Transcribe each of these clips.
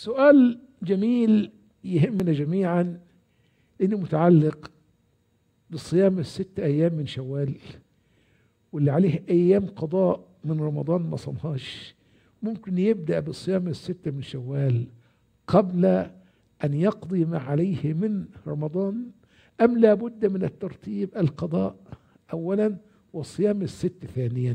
سؤال جميل يهمنا جميعا، لأنه متعلق بالصيام الست أيام من شوال، واللي عليه أيام قضاء من رمضان ما صامهاش ممكن يبدأ بالصيام الستة من شوال قبل أن يقضي ما عليه من رمضان، أم لا بد من الترتيب القضاء أولا والصيام الست ثانيا؟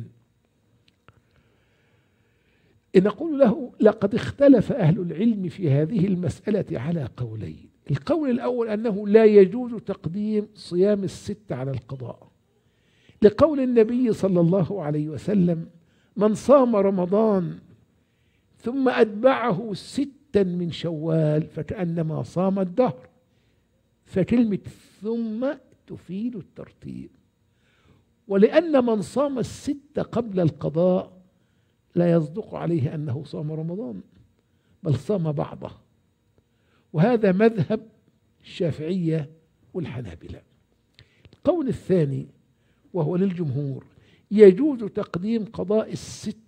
نقول له لقد اختلف أهل العلم في هذه المسألة على قولين. القول الأول أنه لا يجوز تقديم صيام الست على القضاء، لقول النبي صلى الله عليه وسلم: من صام رمضان ثم أتبعه ستا من شوال فكأنما صام الدهر. فكلمة ثم تفيد الترتيب، ولأن من صام الست قبل القضاء لا يصدق عليه أنه صام رمضان، بل صام بعضه، وهذا مذهب الشافعية والحنابلة. القول الثاني وهو للجمهور: يجوز تقديم قضاء الست،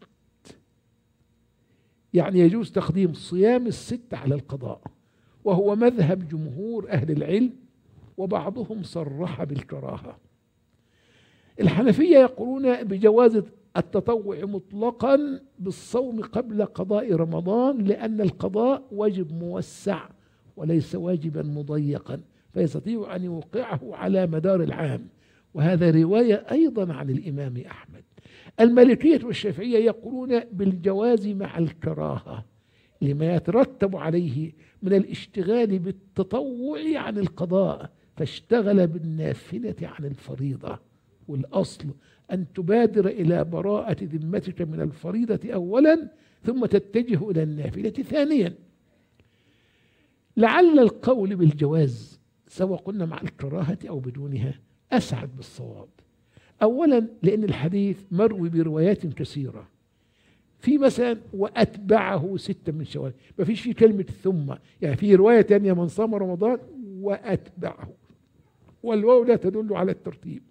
يعني يجوز تقديم صيام الست على القضاء، وهو مذهب جمهور أهل العلم، وبعضهم صرح بالكراهة. الحنفية يقولون بجواز التطوع مطلقا بالصوم قبل قضاء رمضان، لأن القضاء واجب موسع وليس واجبا مضيقا، فيستطيع أن يوقعه على مدار العام، وهذا رواية أيضا عن الإمام أحمد. المالكية والشافعية يقولون بالجواز مع الكراهة لما يترتب عليه من الاشتغال بالتطوع عن القضاء، فاشتغل بالنافلة عن الفريضة، والأصل أن تبادر إلى براءة ذمتك من الفريضة أولا ثم تتجه إلى النافلة ثانيا. لعل القول بالجواز سواء قلنا مع الكراهة أو بدونها أسعد بالصواب، أولا لأن الحديث مروي بروايات كثيرة، في مثلا وأتبعه ستة من شوال، ما فيش فيه كلمة ثم، يعني في رواية تانية من صام رمضان وأتبعه، والواو لا تدل على الترتيب.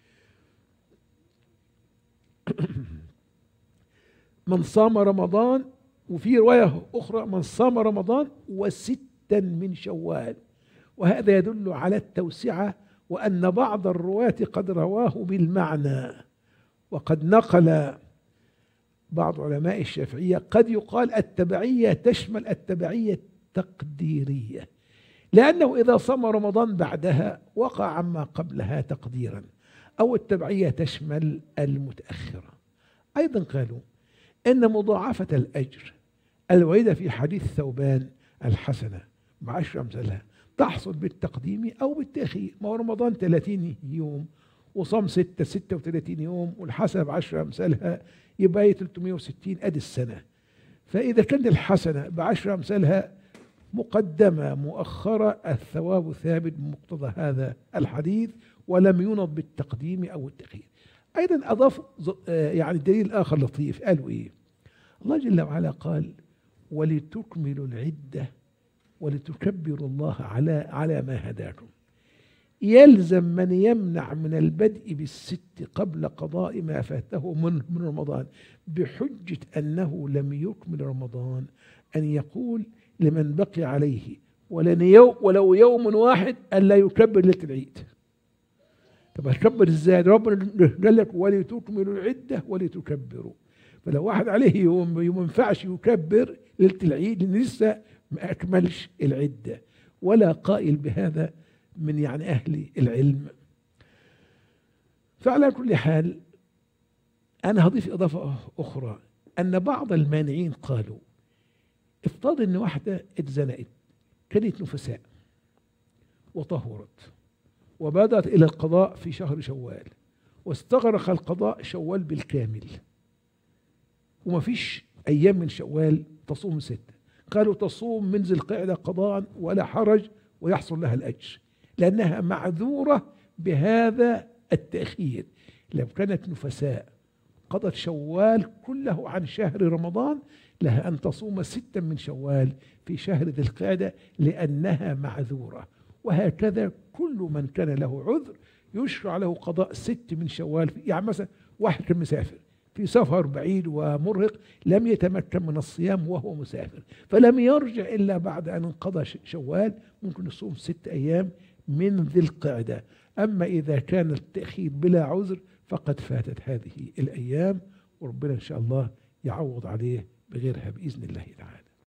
من صام رمضان، وفي رواية أخرى من صام رمضان وستا من شوال، وهذا يدل على التوسعة، وأن بعض الرواة قد رواه بالمعنى. وقد نقل بعض علماء الشافعية قد يقال التبعية تشمل التبعية التقديرية، لأنه إذا صام رمضان بعدها وقع عما قبلها تقديرا، أو التبعية تشمل المتأخرة. أيضا قالوا إن مضاعفة الأجر الواردة في حديث ثوبان الحسنة ب10 أمثالها تحصل بالتقديم أو بالتأخير. ما هو رمضان 30 يوم وصام 36 يوم، والحسنة ب10 أمثالها يبقى 360 أدي السنة. فإذا كانت الحسنة ب10 أمثالها مقدمة مؤخرة، الثواب ثابت بمقتضى هذا الحديث، ولم ينض بالتقديم أو التأخير. أيضا أضاف يعني دليل آخر لطيف، قالوا إيه؟ الله جل وعلا قال: ولتكملوا العدة ولتكبروا الله على ما هداكم. يلزم من يمنع من البدء بالست قبل قضاء ما فاته من رمضان بحجة أنه لم يكمل رمضان أن يقول لمن بقي عليه ولو يوم واحد أن لا يكبر ليلة العيد. طب هتكبر ازاي؟ ربنا قال لك ولتكملوا العدة ولتكبروا، فلو واحد عليه يوم ما ينفعش يكبر ليلة العيد لأن لسه ما أكملش العدة، ولا قائل بهذا من يعني أهل العلم. فعلى كل حال أنا هضيف إضافة أخرى، أن بعض المانعين قالوا: افترض أن واحدة اتزنقت، كانت نفساء وطهرت وبدأت إلى القضاء في شهر شوال، واستغرق القضاء شوال بالكامل، وما فيش أيام من شوال تصوم 6، قالوا تصوم من ذي القعدة قضاء ولا حرج ويحصل لها الأجر، لأنها معذورة بهذا التأخير. لو كانت نفساء قضت شوال كله عن شهر رمضان لها أن تصوم 6 من شوال في شهر ذي القعدة لأنها معذورة. وهكذا كل من كان له عذر يشرع له قضاء 6 من شوال، يعني مثلا واحد كان مسافر في سفر بعيد ومرهق لم يتمكن من الصيام وهو مسافر، فلم يرجع إلا بعد أن انقضى شوال، ممكن يصوم 6 أيام من ذي القعدة. أما إذا كان التأخير بلا عذر فقد فاتت هذه الأيام، وربنا إن شاء الله يعوض عليه بغيرها بإذن الله تعالى.